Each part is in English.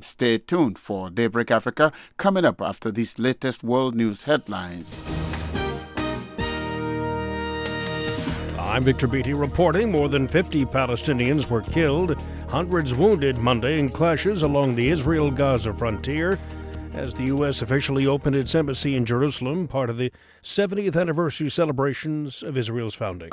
Stay tuned for Daybreak Africa coming up after these latest world news headlines. I'm Victor Beatty reporting more than 50 Palestinians were killed, hundreds wounded Monday in clashes along the Israel-Gaza frontier as the U.S. officially opened its embassy in Jerusalem, part of the 70th anniversary celebrations of Israel's founding.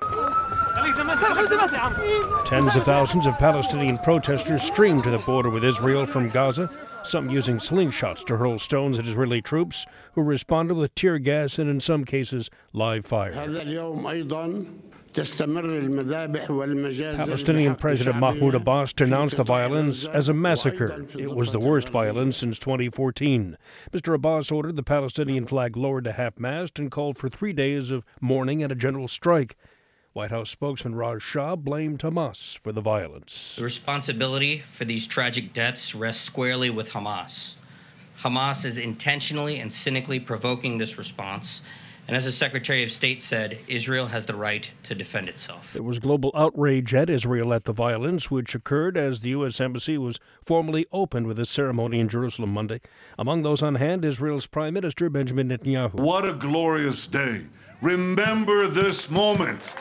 Tens of thousands of Palestinian protesters streamed to the border with Israel from Gaza, some using slingshots to hurl stones at Israeli troops, who responded with tear gas and, in some cases, live fire. Palestinian President Mahmoud Abbas denounced the violence as a massacre. It was the worst violence since 2014. Mr. Abbas ordered the Palestinian flag lowered to half-mast and called for 3 days of mourning and a general strike. White House spokesman Raj Shah blamed Hamas for the violence. The responsibility for these tragic deaths rests squarely with Hamas. Hamas is intentionally and cynically provoking this response. And as the Secretary of State said, Israel has the right to defend itself. There was global outrage at Israel at the violence, which occurred as the U.S. Embassy was formally opened with a ceremony in Jerusalem Monday. Among those on hand, Israel's Prime Minister Benjamin Netanyahu. What a glorious day. Remember this moment.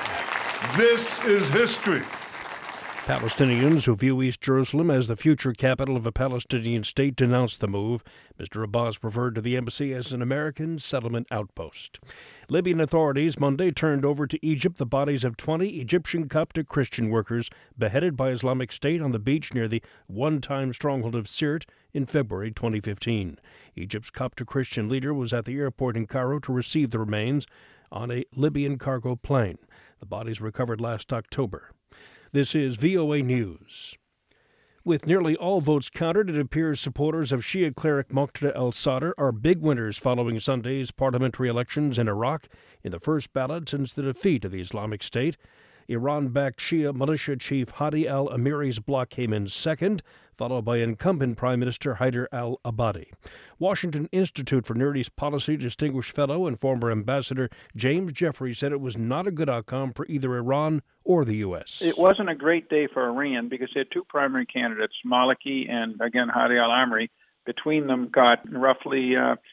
This is history. Palestinians who view East Jerusalem as the future capital of a Palestinian state denounced the move. Mr. Abbas referred to the embassy as an American settlement outpost. Libyan authorities Monday turned over to Egypt the bodies of 20 Egyptian Coptic Christian workers beheaded by Islamic State on the beach near the one-time stronghold of Sirte in February 2015. Egypt's Coptic Christian leader was at the airport in Cairo to receive the remains on a Libyan cargo plane. The bodies recovered last October. This is VOA News. With nearly all votes counted, it appears supporters of Shia cleric Muqtada al-Sadr are big winners following Sunday's parliamentary elections in Iraq in the first ballot since the defeat of the Islamic State. Iran-backed Shia militia chief Hadi al-Amiri's bloc came in second, followed by incumbent Prime Minister Haider al-Abadi. Washington Institute for Near East Policy Distinguished Fellow and former Ambassador James Jeffrey said it was not a good outcome for either Iran or the U.S. It wasn't a great day for Iran because they had two primary candidates, Maliki and, again, Hadi al-Amiri. Between them got roughly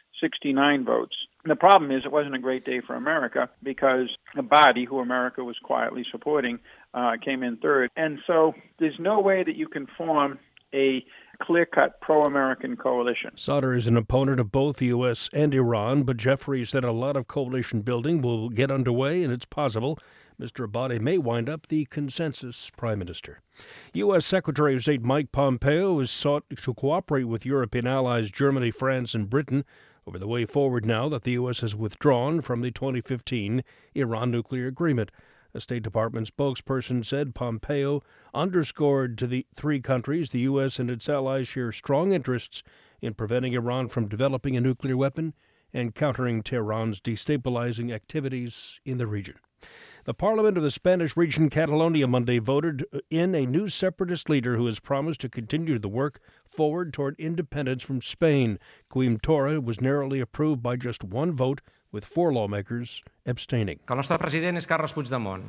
69 votes. And the problem is it wasn't a great day for America because Abadi, who America was quietly supporting, came in third. And so there's no way that you can form a clear-cut pro-American coalition. Sadr is an opponent of both the U.S. and Iran, but Jeffrey said a lot of coalition building will get underway, and it's possible Mr. Abadi may wind up the consensus prime minister. U.S. Secretary of State Mike Pompeo has sought to cooperate with European allies Germany, France, and Britain over the way forward now that the U.S. has withdrawn from the 2015 Iran nuclear agreement. A State Department spokesperson said Pompeo underscored to the three countries the U.S. and its allies share strong interests in preventing Iran from developing a nuclear weapon and countering Tehran's destabilizing activities in the region. The Parliament of the Spanish region Catalonia Monday voted in a new separatist leader who has promised to continue the work forward toward independence from Spain. Quim Torra was narrowly approved by just one vote, with 4 lawmakers abstaining. El nostre president és Carles Puigdemont.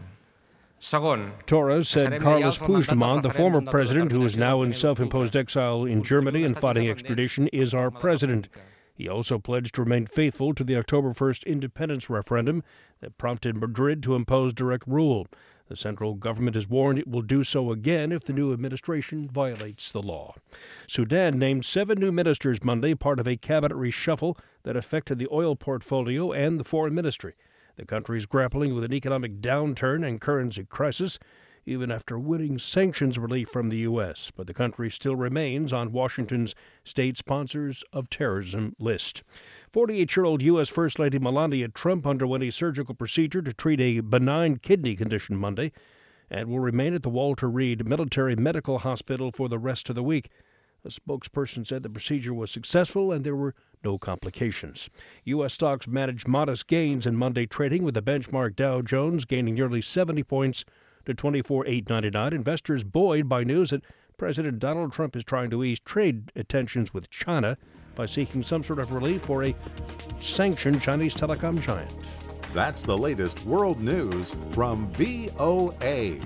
Torra said Carles Puigdemont, the former president who is now in self-imposed exile in Germany and fighting extradition, is our president. He also pledged to remain faithful to the October 1st independence referendum that prompted Madrid to impose direct rule. The central government has warned it will do so again if the new administration violates the law. Sudan named 7 new ministers Monday, part of a cabinet reshuffle that affected the oil portfolio and the foreign ministry. The country is grappling with an economic downturn and currency crisis, even after winning sanctions relief from the U.S., but the country still remains on Washington's state sponsors of terrorism list. 48-year-old U.S. First Lady Melania Trump underwent a surgical procedure to treat a benign kidney condition Monday and will remain at the Walter Reed Military Medical Hospital for the rest of the week. A spokesperson said the procedure was successful and there were no complications. U.S. stocks managed modest gains in Monday trading, with the benchmark Dow Jones gaining nearly 70 points to 24,899. Investors buoyed by news that President Donald Trump is trying to ease trade tensions with China by seeking some sort of relief for a sanctioned Chinese telecom giant. That's the latest world news from VOA.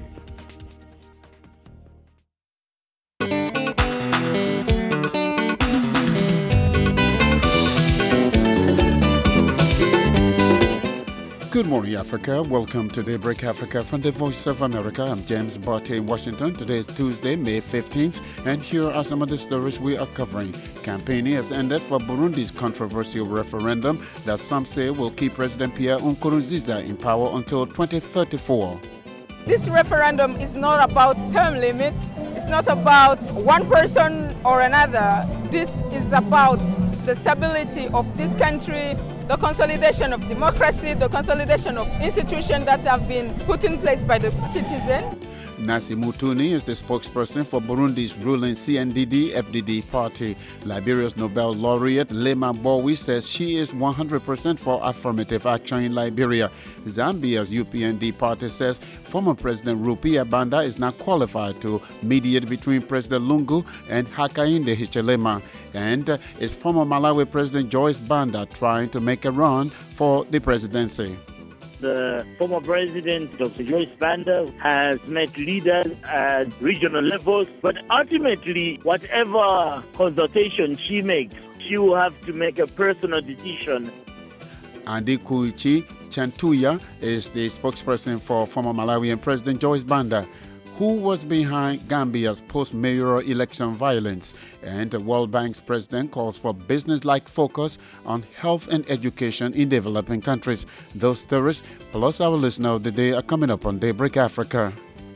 Good morning, Africa. Welcome to Daybreak Africa from the Voice of America. I'm James Barty in Washington. Today is Tuesday, May 15th, and here are some of the stories we are covering. Campaigning has ended for Burundi's controversial referendum that some say will keep President Pierre Nkurunziza in power until 2034. This referendum is not about term limits. It's not about one person or another. This is about the stability of this country, the consolidation of democracy, the consolidation of institutions that have been put in place by the citizen. Nasi Mutuni is the spokesperson for Burundi's ruling CNDD-FDD party. Liberia's Nobel laureate Lema Bowie says she is 100% for affirmative action in Liberia. Zambia's UPND party says former President Rupia Banda is not qualified to mediate between President Lungu and Hakainde Hichilema. And it's former Malawi President Joyce Banda trying to make a run for the presidency. The former president, Dr. Joyce Banda, has met leaders at regional levels, but ultimately, whatever consultation she makes, she will have to make a personal decision. Andy Kuichi Chantuya is the spokesperson for former Malawian President Joyce Banda, who was behind Gambia's post-mayoral election violence. And the World Bank's president calls for business-like focus on health and education in developing countries. Those stories, plus our listener of the day, are coming up on Daybreak Africa.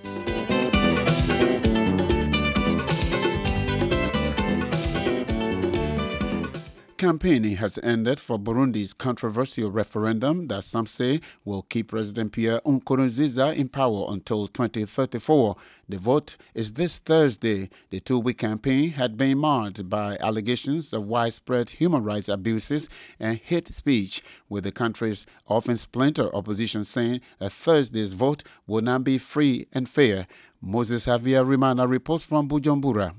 Campaigning has ended for Burundi's controversial referendum that some say will keep President Pierre Nkurunziza in power until 2034. The vote is this Thursday. The two-week campaign had been marred by allegations of widespread human rights abuses and hate speech, with the country's often splintered opposition saying that Thursday's vote will not be free and fair. Moses Javier Rimana reports from Bujumbura.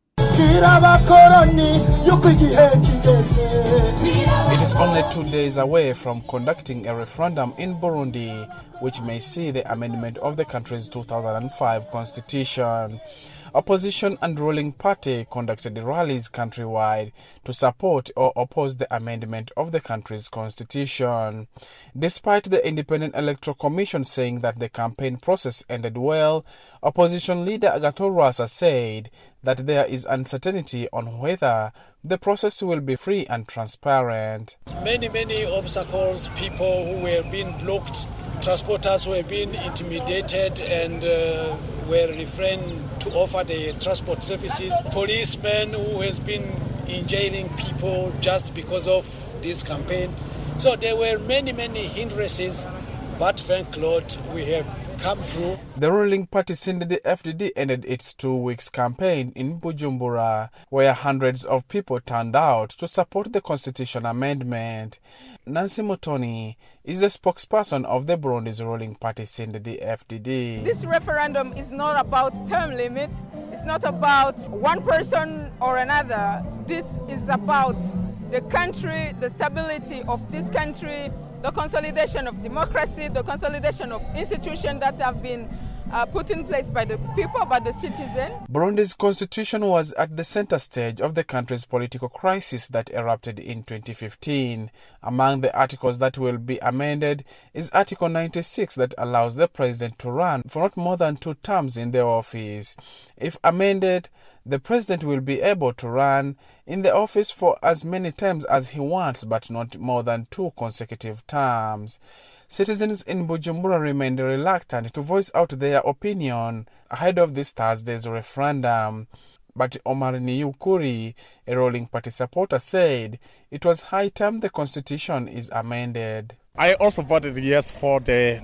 It is only 2 days away from conducting a referendum in Burundi, which may see the amendment of the country's 2005 constitution. Opposition and ruling party conducted rallies countrywide to support or oppose the amendment of the country's constitution. Despite the Independent Electoral Commission saying that the campaign process ended well, opposition leader Agathon Rwasa said that there is uncertainty on whether the process will be free and transparent. Many obstacles, people who were being blocked, transporters who were being intimidated and were refrained to offer the transport services, policemen who has been in jailing people just because of this campaign. So there were many hindrances, but thank Lord we have come through. The ruling party CNDD-FDD ended its 2 weeks campaign in Bujumbura, where hundreds of people turned out to support the constitution amendment. Nancy Mutoni is the spokesperson of the Burundi's ruling party CNDD-FDD. This referendum is not about term limits. It's not about one person or another. This is about the country, the stability of this country, the consolidation of democracy, the consolidation of institutions that have been put in place by the people, by the citizen. Burundi's constitution was at the center stage of the country's political crisis that erupted in 2015. Among the articles that will be amended is Article 96 that allows the president to run for not more than 2 terms in the office. If amended, the president will be able to run in the office for as many terms as he wants, but not more than 2 consecutive terms. Citizens in Bujumbura remained reluctant to voice out their opinion ahead of this Thursday's referendum. But Omar Niyukuri, a ruling party supporter, said it was high time the constitution is amended. I also voted yes for the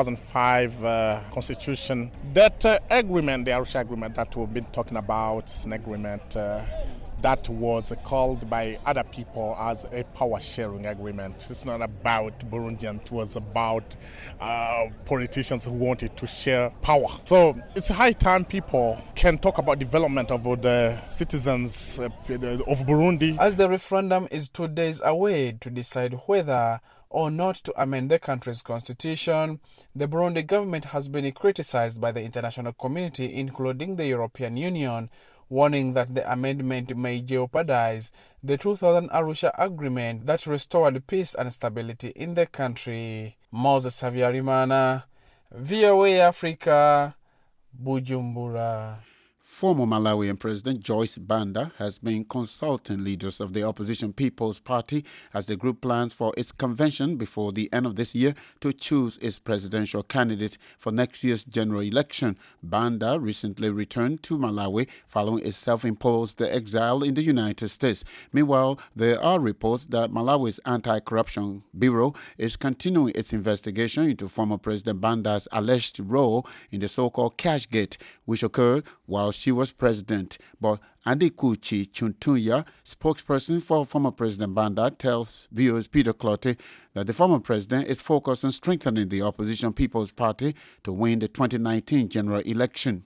2005 constitution. That agreement, the Arusha agreement that we've been talking about, is an agreement that was called by other people as a power-sharing agreement. It's not about Burundians, it was about politicians who wanted to share power. So it's high time people can talk about development of the citizens of Burundi. As the referendum is 2 days away to decide whether or not to amend the country's constitution, the Burundi government has been criticized by the international community, including the European Union, warning that the amendment may jeopardize the 2000 Arusha Agreement that restored peace and stability in the country. Moses Havyarimana, VOA Africa, Bujumbura. Former Malawian President Joyce Banda has been consulting leaders of the opposition People's Party as the group plans for its convention before the end of this year to choose its presidential candidate for next year's general election. Banda recently returned to Malawi following its self-imposed exile in the United States. Meanwhile, there are reports that Malawi's Anti-Corruption Bureau is continuing its investigation into former President Banda's alleged role in the so-called Cashgate, which occurred while she was president. But Adekuchi Chuntunya, spokesperson for former President Banda, tells viewers Peter Clotte that the former president is focused on strengthening the opposition People's Party to win the 2019 general election.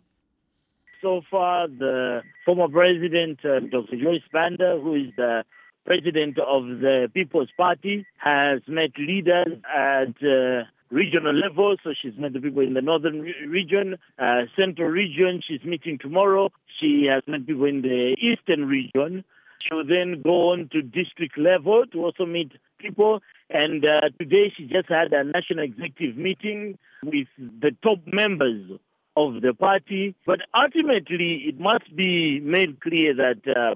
So far, the former president, Dr. Joyce Banda, who is the president of the People's Party, has met leaders at regional level. So she's met the people in the northern region, central region. She's meeting tomorrow. She has met people in the eastern region. She will then go on to district level to also meet people. And today she just had a national executive meeting with the top members of the party. But ultimately, it must be made clear that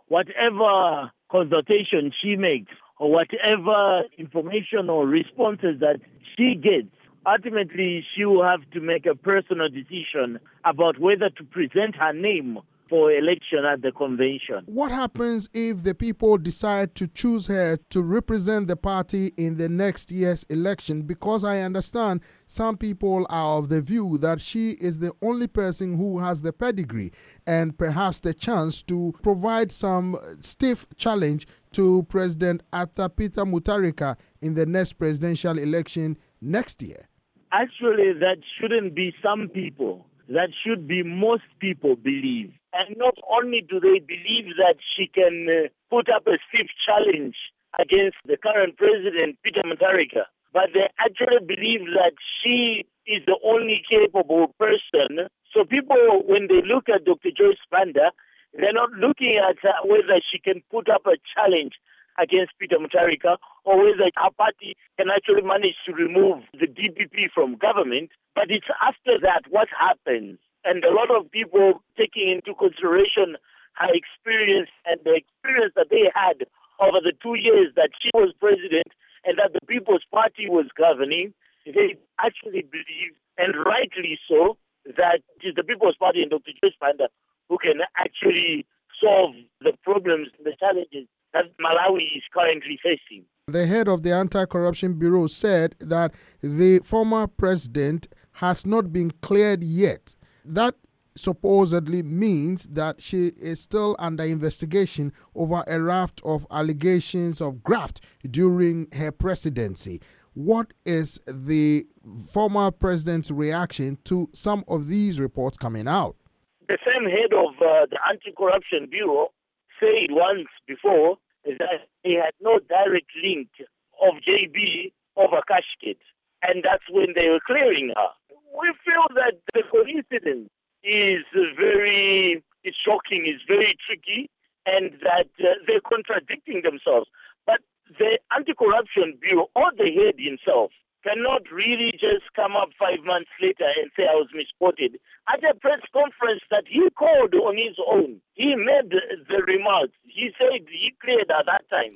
whatever consultation she makes or whatever information or responses that she gets, ultimately she will have to make a personal decision about whether to present her name for election at the convention. What happens if the people decide to choose her to represent the party in the next year's election? Because I understand some people are of the view that she is the only person who has the pedigree and perhaps the chance to provide some stiff challenge to President Arthur Peter Mutharika in the next presidential election next year. Actually, that shouldn't be some people. That should be most people believe. And not only do they believe that she can put up a stiff challenge against the current president, Peter Mutharika, but they actually believe that she is the only capable person. So people, when they look at Dr. Joyce Banda, they're not looking at whether she can put up a challenge against Peter Mutharika or whether her party can actually manage to remove the DPP from government. But it's after that what happens. And a lot of people taking into consideration her experience and the experience that they had over the 2 years that she was president and that the People's Party was governing, they actually believe, and rightly so, that it is the People's Party and Dr. Joyce Banda who can actually solve the problems and the challenges that Malawi is currently facing. The head of the Anti-Corruption Bureau said that the former president has not been cleared yet. That supposedly means that she is still under investigation over a raft of allegations of graft during her presidency. What is the former president's reaction to some of these reports coming out? The same head of the Anti-Corruption Bureau said once before that he had no direct link of JB over Cashgate, and that's when they were clearing her. We feel that the coincidence is it's shocking, it's very tricky, and that they're contradicting themselves. But the Anti-Corruption Bureau, or the head himself, cannot really just come up 5 months later and say I was misquoted. At a press conference that he called on his own, he made the remarks. He said he cleared at that time.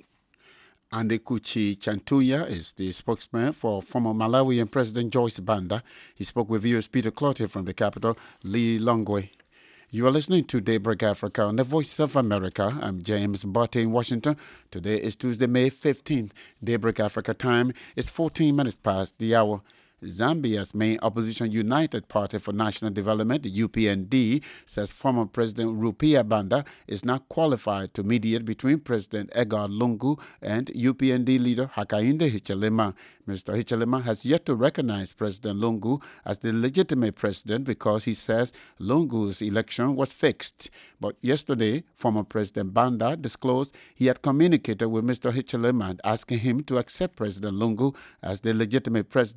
Adekuchi Chuntunya is the spokesman for former Malawian President Joyce Banda. He spoke with viewers Peter Clotte from the capital, Lilongwe. You are listening to Daybreak Africa on the Voice of America. I'm James Botte in Washington. Today is Tuesday, May 15th. Daybreak Africa time is 14 minutes past the hour. Zambia's main opposition United Party for National Development, the UPND, says former President Rupia Banda is not qualified to mediate between President Edgar Lungu and UPND leader Hakainde Hichilema. Mr. Hichilema has yet to recognize President Lungu as the legitimate president because he says Lungu's election was fixed. But yesterday, former President Banda disclosed he had communicated with Mr. Hichilema asking him to accept President Lungu as the legitimate president of Zambia.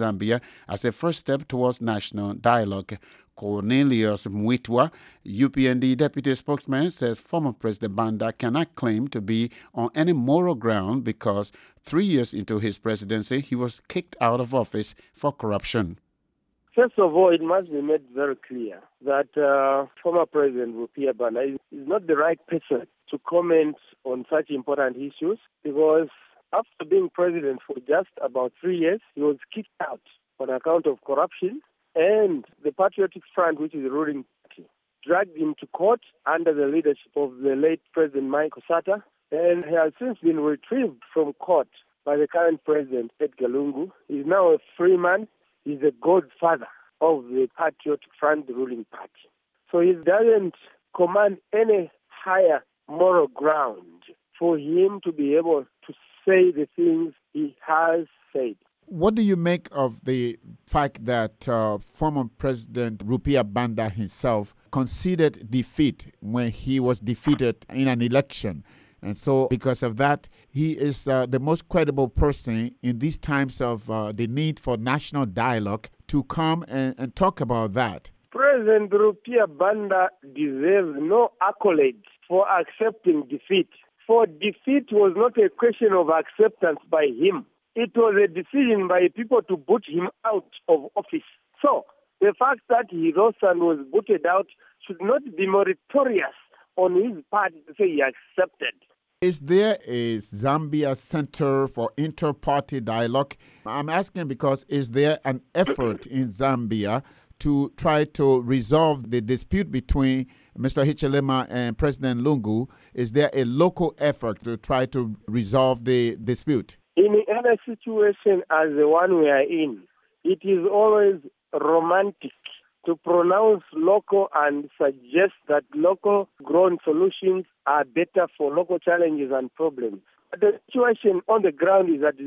Zambia as a first step towards national dialogue. Cornelius Mwitwa, UPND deputy spokesman, says former President Banda cannot claim to be on any moral ground because 3 years into his presidency, he was kicked out of office for corruption. First of all, it must be made very clear that former President Rupia Banda is not the right person to comment on such important issues because after being president for just about 3 years, he was kicked out on account of corruption. And the Patriotic Front, which is the ruling party, dragged him to court under the leadership of the late President Michael Sata, and he has since been retrieved from court by the current president, Edgar Lungu. He's now a free man. He's the godfather of the Patriotic Front, the ruling party. So he doesn't command any higher moral ground for him to be able to say the things he has said. What do you make of the fact that former President Rupia Banda himself conceded defeat when he was defeated in an election? And so because of that, he is the most credible person in these times of the need for national dialogue to come and talk about that. President Rupia Banda deserves no accolades for accepting defeat. For defeat was not a question of acceptance by him. It was a decision by people to boot him out of office. So, the fact that he lost and was booted out should not be meritorious on his part to say he accepted. Is there a Zambia Center for Inter-Party Dialogue? I'm asking because is there an effort in Zambia to try to resolve the dispute between Mr. Hichilema and President Lungu? Is there a local effort to try to resolve the dispute? In any situation as the one we are in, it is always romantic to pronounce local and suggest that local grown solutions are better for local challenges and problems. But the situation on the ground is that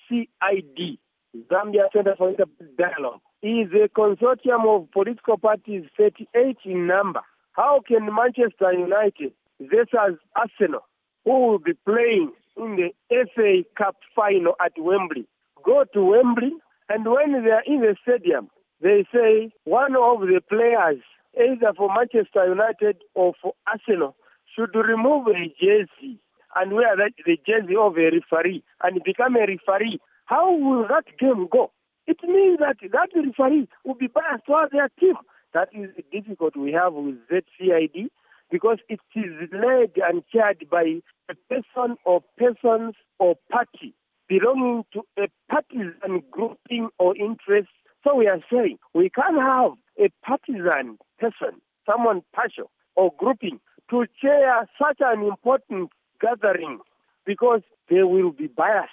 ZCID, Zambia Center for Interparty Dialogue, is a consortium of political parties 38 in number. How can Manchester United versus Arsenal, who will be playing in the FA Cup final at Wembley, go to Wembley, and when they are in the stadium, they say one of the players, either for Manchester United or for Arsenal, should remove a jersey and wear the jersey of a referee and become a referee. How will that game go? It means that referee will be biased toward their team. That is the difficulty we have with ZCID, because it is led and chaired by a person or persons or party belonging to a partisan grouping or interest. So we are saying we can't have a partisan person, someone partial or grouping, to chair such an important gathering because they will be biased.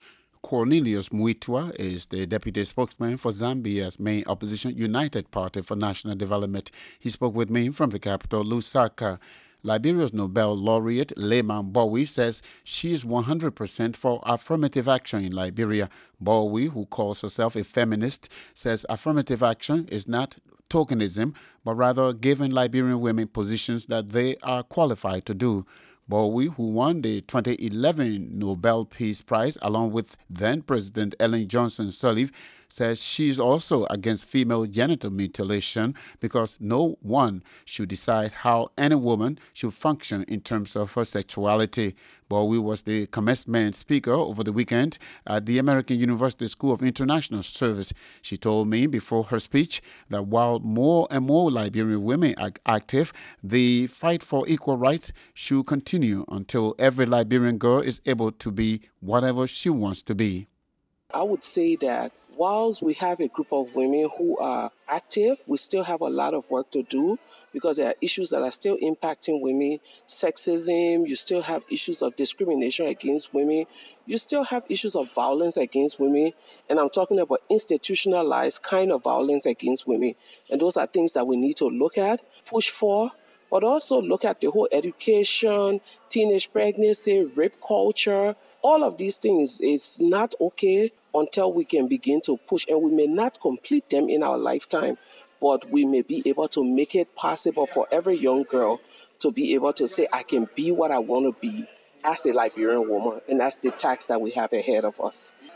Cornelius Mwitwa is the deputy spokesman for Zambia's main opposition, United Party for National Development. He spoke with me from the capital, Lusaka. Liberia's Nobel laureate Lema Bowie says she is 100% for affirmative action in Liberia. Bowie, who calls herself a feminist, says affirmative action is not tokenism, but rather giving Liberian women positions that they are qualified to do. Bowie, who won the 2011 Nobel Peace Prize along with then-President Ellen Johnson Sirleaf, says she's also against female genital mutilation because no one should decide how any woman should function in terms of her sexuality. Bowie was the commencement speaker over the weekend at the American University School of International Service. She told me before her speech that while more and more Liberian women are active, the fight for equal rights should continue until every Liberian girl is able to be whatever she wants to be. I would say that whilst we have a group of women who are active, we still have a lot of work to do because there are issues that are still impacting women. Sexism, you still have issues of discrimination against women. You still have issues of violence against women. And I'm talking about institutionalized kind of violence against women. And those are things that we need to look at, push for, but also look at the whole education, teenage pregnancy, rape culture. All of these things is not okay until we can begin to push, and we may not complete them in our lifetime, but we may be able to make it possible for every young girl to be able to say, I can be what I want to be as a Liberian woman, and that's the task that we have ahead of us.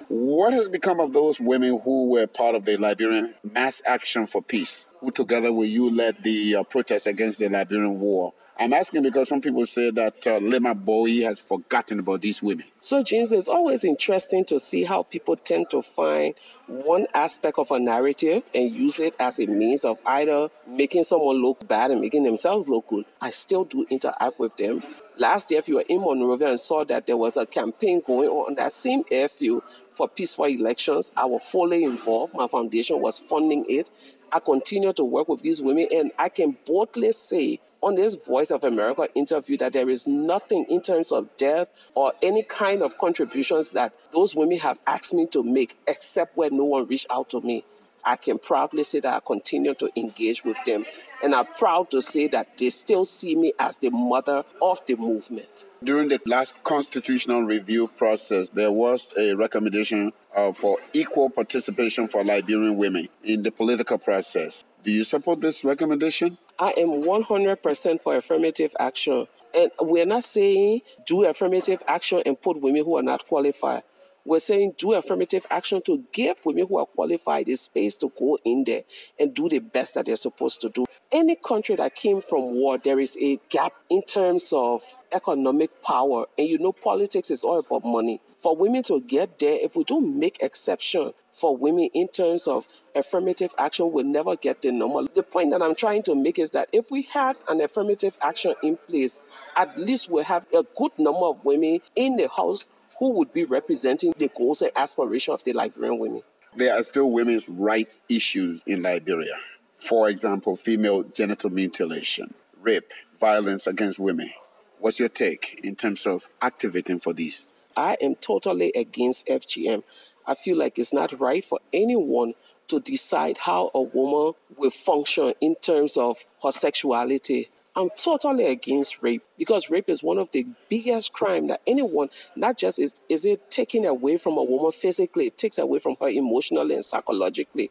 What has become of those women who were part of the Liberian Mass Action for Peace, who together with you led the protest against the Liberian war? I'm asking because some people say that Lema Bowie has forgotten about these women. So, James, it's always interesting to see how people tend to find one aspect of a narrative and use it as a means of either making someone look bad and making themselves look good. I still do interact with them. Last year, if you were in Monrovia and saw that there was a campaign going on that same airfield for peaceful elections, I was fully involved. My foundation was funding it. I continue to work with these women, and I can boldly say on this Voice of America interview that there is nothing in terms of death or any kind of contributions that those women have asked me to make, except when no one reached out to me. I can proudly say that I continue to engage with them, and I'm proud to say that they still see me as the mother of the movement. During the last constitutional review process, there was a recommendation for equal participation for Liberian women in the political process. Do you support this recommendation? I am 100% for affirmative action. And we're not saying do affirmative action and put women who are not qualified. We're saying do affirmative action to give women who are qualified the space to go in there and do the best that they're supposed to do. Any country that came from war, there is a gap in terms of economic power. And you know, politics is all about money. For women to get there, if we don't make exception for women in terms of affirmative action, we'll never get the number. The point that I'm trying to make is that if we had an affirmative action in place, at least we'll have a good number of women in the House who would be representing the goals and aspirations of the Liberian women. There are still women's rights issues in Liberia. For example, female genital mutilation, rape, violence against women. What's your take in terms of activating for these? I am totally against FGM. I feel like it's not right for anyone to decide how a woman will function in terms of her sexuality. I'm totally against rape because rape is one of the biggest crimes that anyone, not just is it taken away from a woman physically, it takes away from her emotionally and psychologically.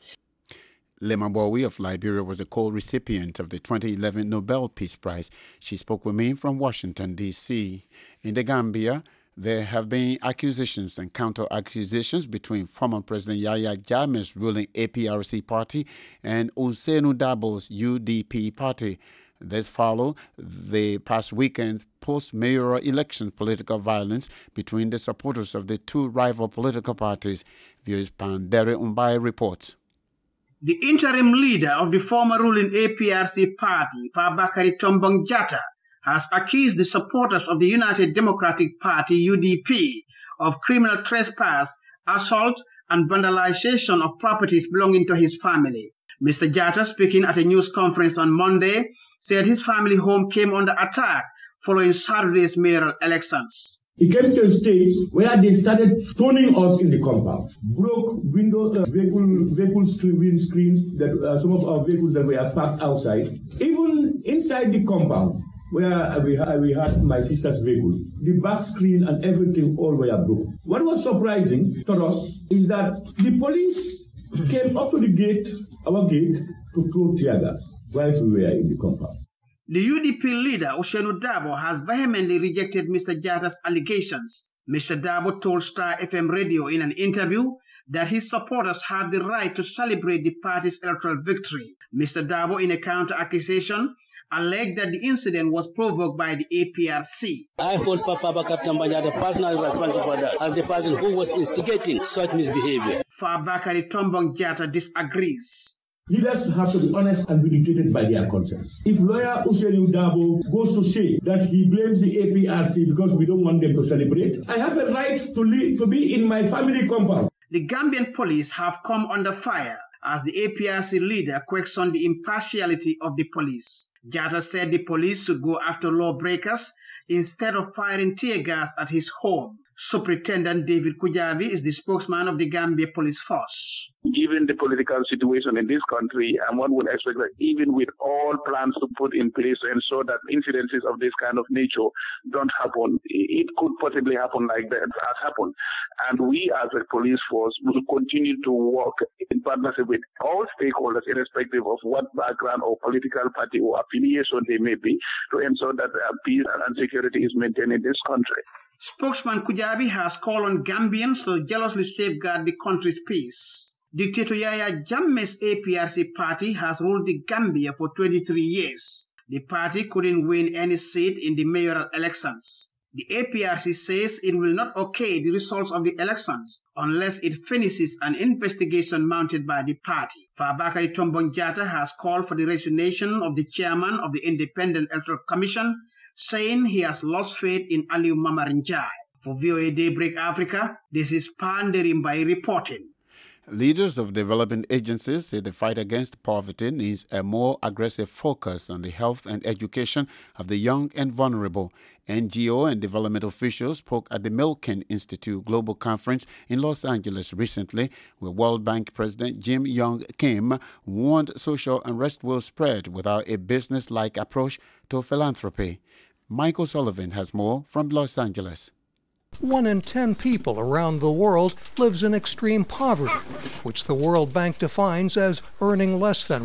Lema Bowie of Liberia was a co-recipient of the 2011 Nobel Peace Prize. She spoke with me from Washington, D.C. In the Gambia, there have been accusations and counter-accusations between former President Yahya Jammeh's ruling APRC party and Ousainou Darboe's UDP party. This followed the past weekend's post-mayoral election political violence between the supporters of the two rival political parties. Viewers Pandere Umbai reports. The interim leader of the former ruling APRC party, Fabakary Tombong Jatta, has accused the supporters of the United Democratic Party, UDP, of criminal trespass, assault, and vandalization of properties belonging to his family. Mr. Jatta, speaking at a news conference on Monday, said his family home came under attack following Saturday's mayoral elections. It came to a stage where they started stoning us in the compound, broke vehicle windscreens, that some of our vehicles that were parked outside, even inside the compound where we had my sister's vehicle. The back screen and everything all were broken. What was surprising to us is that the police came up to the gate, our gate, to throw tear gas whilst we were in the compound. The UDP leader, Ousainou Darboe, has vehemently rejected Mr. Jatta's allegations. Mr. Darboe told Star FM radio in an interview that his supporters had the right to celebrate the party's electoral victory. Mr. Darboe, in a counter-accusation, alleged that the incident was provoked by the APRC. I hold Fabakary Tombong Jatta personally responsible for that as the person who was instigating such misbehavior. Fabakary Tombong Jatta disagrees. Leaders have to be honest and be dictated by their conscience. If lawyer Ousainou Darboe goes to say that he blames the APRC because we don't want them to celebrate, I have a right to be in my family compound. The Gambian police have come under fire as the APRC leader questioned the impartiality of the police. Jatta said the police should go after lawbreakers instead of firing tear gas at his home. Superintendent David Kujavi is the spokesman of the Gambia Police Force. Given the political situation in this country, and one would expect that even with all plans to put in place to ensure that incidences of this kind of nature don't happen, it could possibly happen like that has happened. And we as a police force will continue to work in partnership with all stakeholders, irrespective of what background or political party or affiliation they may be, to ensure that peace and security is maintained in this country. Spokesman Kujabi has called on Gambians to jealously safeguard the country's peace. Dictator Yahya Jammeh's APRC party has ruled the Gambia for 23 years. The party couldn't win any seat in the mayoral elections. The APRC says it will not okay the results of the elections unless it finishes an investigation mounted by the party. Fabakary Tombong Jatta has called for the resignation of the chairman of the Independent Electoral Commission, saying he has lost faith in Alieu Mamar Njie. For VOA Daybreak Africa, this is Panderim by reporting. Leaders of development agencies say the fight against poverty needs a more aggressive focus on the health and education of the young and vulnerable. NGO and development officials spoke at the Milken Institute Global Conference in Los Angeles recently, where World Bank President Jim Yong Kim warned social unrest will spread without a business-like approach to philanthropy. Michael Sullivan has more from Los Angeles. 1 in 10 people around the world lives in extreme poverty, which the World Bank defines as earning less than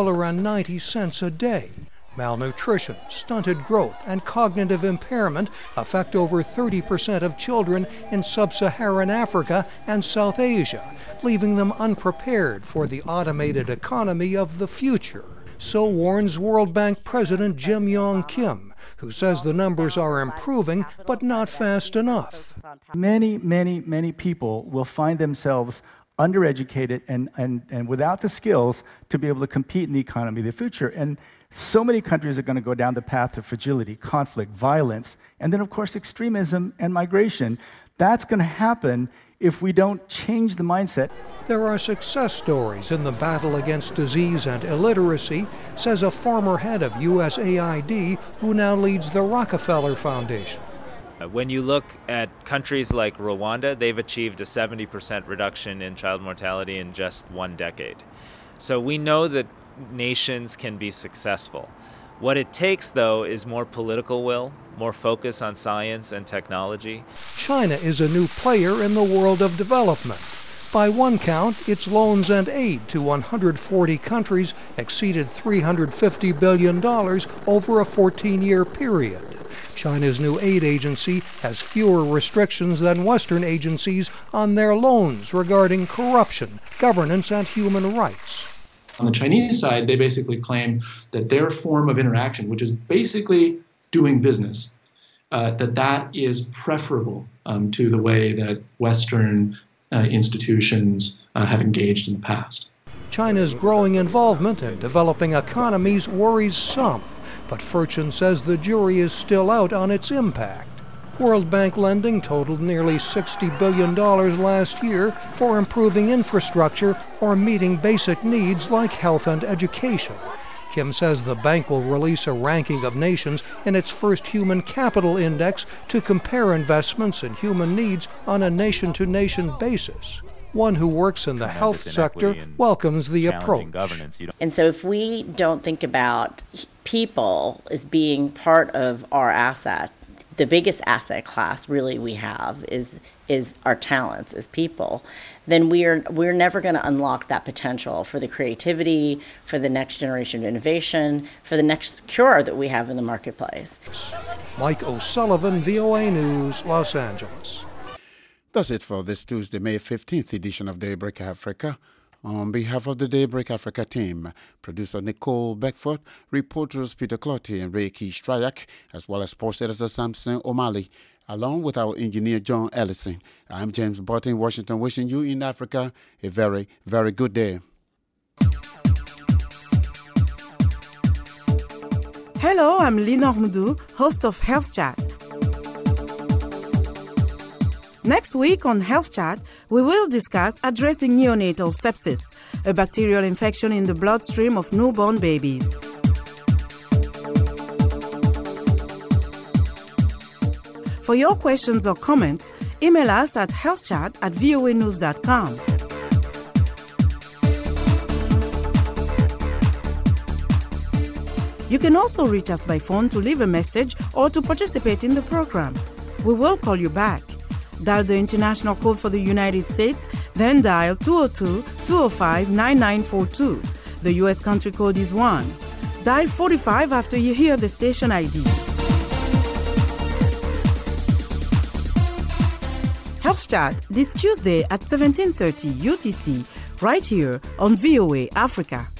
$1.90 a day. Malnutrition, stunted growth, and cognitive impairment affect over 30% of children in sub-Saharan Africa and South Asia, leaving them unprepared for the automated economy of the future. So warns World Bank President Jim Yong Kim, who says the numbers are improving, but not fast enough. Many people will find themselves undereducated and without the skills to be able to compete in the economy of the future. And so many countries are going to go down the path of fragility, conflict, violence, and then, of course, extremism and migration. That's going to happen if we don't change the mindset. There are success stories in the battle against disease and illiteracy, says a former head of USAID who now leads the Rockefeller Foundation. When you look at countries like Rwanda, they've achieved a 70% reduction in child mortality in just 1 decade. So we know that nations can be successful. What it takes, though, is more political will, more focus on science and technology. China is a new player in the world of development. By one count, its loans and aid to 140 countries exceeded $350 billion over a 14-year period. China's new aid agency has fewer restrictions than Western agencies on their loans regarding corruption, governance, and human rights. On the Chinese side, they basically claim that their form of interaction, which is basically doing business, that is preferable to the way that Western institutions have engaged in the past. China's growing involvement in developing economies worries some, but Furchin says the jury is still out on its impact. World Bank lending totaled nearly $60 billion last year for improving infrastructure or meeting basic needs like health and education. Kim says the bank will release a ranking of nations in its first Human Capital Index to compare investments in human needs on a nation-to-nation basis. One who works in the health sector welcomes the approach. And so if we don't think about people as being part of our asset, the biggest asset class really we have is our talents as people, then we're never going to unlock that potential for the creativity, for the next generation of innovation, for the next cure that we have in the marketplace. Mike O'Sullivan, VOA News, Los Angeles. That's it for this Tuesday, May 15th edition of Daybreak Africa. On behalf of the Daybreak Africa team, producer Nicole Beckford, reporters Peter Clotty and Reiki Strayak, as well as sports editor Samson O'Malley, along with our engineer John Ellison. I'm James Barton in Washington, wishing you in Africa a very, very good day. Hello, I'm Lina Hormoudou, host of Health Chat. Next week on Health Chat, we will discuss addressing neonatal sepsis, a bacterial infection in the bloodstream of newborn babies. For your questions or comments, email us at healthchat@voanews.com. You can also reach us by phone to leave a message or to participate in the program. We will call you back. Dial the international code for the United States, then dial 202-205-9942. The U.S. country code is 1. Dial 45 after you hear the station ID. Health Chat this Tuesday at 17:30 UTC, right here on VOA Africa.